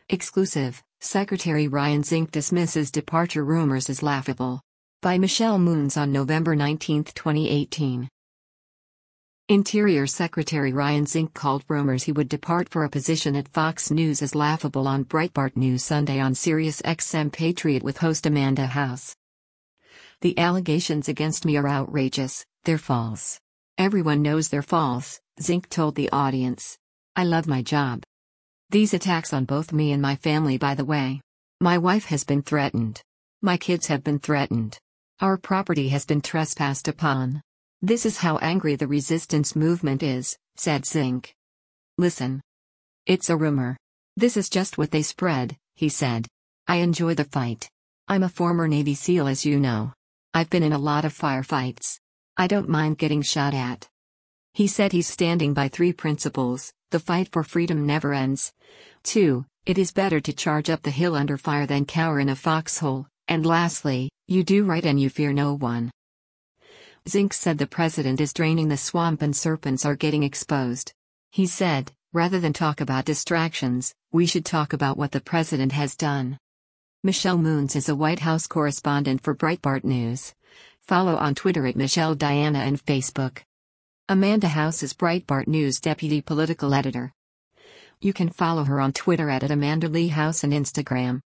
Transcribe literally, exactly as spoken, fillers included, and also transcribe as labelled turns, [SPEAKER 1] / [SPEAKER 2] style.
[SPEAKER 1] Exclusive, Secretary Ryan Zink dismisses departure rumors as laughable. By Michelle Moons on November nineteenth, twenty eighteen. Interior Secretary Ryan Zink called rumors he would depart for a position at Fox News as laughable on Breitbart News Sunday on Sirius X M Patriot with host Amanda House. "The allegations against me are outrageous, they're false. Everyone knows they're false," Zink told the audience. "I love my job. These attacks on both me and my family, by the way. My wife has been threatened. My kids have been threatened. Our property has been trespassed upon. This is how angry the resistance movement is," said Zink. "Listen. It's a rumor. This is just what they spread," he said. "I enjoy the fight. I'm a former Navy SEAL, as you know. I've been in a lot of firefights. I don't mind getting shot at." He said he's standing by three principles: the fight for freedom never ends. two. It is better to charge up the hill under fire than cower in a foxhole. And lastly, you do right and you fear no one. Zink said the president is draining the swamp and serpents are getting exposed. He said, "Rather than talk about distractions, we should talk about what the president has done." Michelle Moons is a White House correspondent for Breitbart News. Follow on Twitter at Michelle Diana and Facebook. Amanda House is Breitbart News deputy political editor. You can follow her on Twitter at, at Amanda Lee House and Instagram.